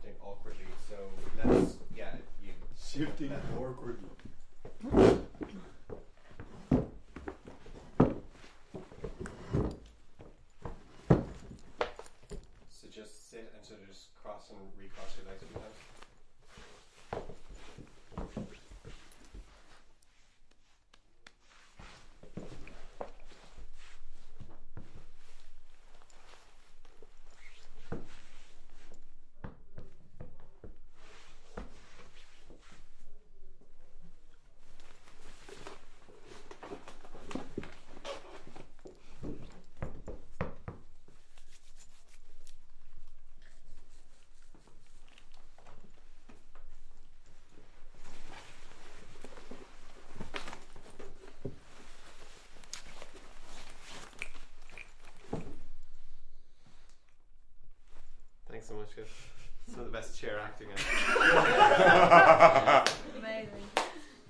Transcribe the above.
shifting awkwardly. So let's, you shifting awkwardly. So just sit and sort of just cross and recross your legs a few times. Thanks so much, guys. Some of the best chair acting ever.